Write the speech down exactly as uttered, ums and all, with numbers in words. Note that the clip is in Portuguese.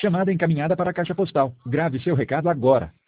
Chamada encaminhada para a caixa postal. Grave seu recado agora.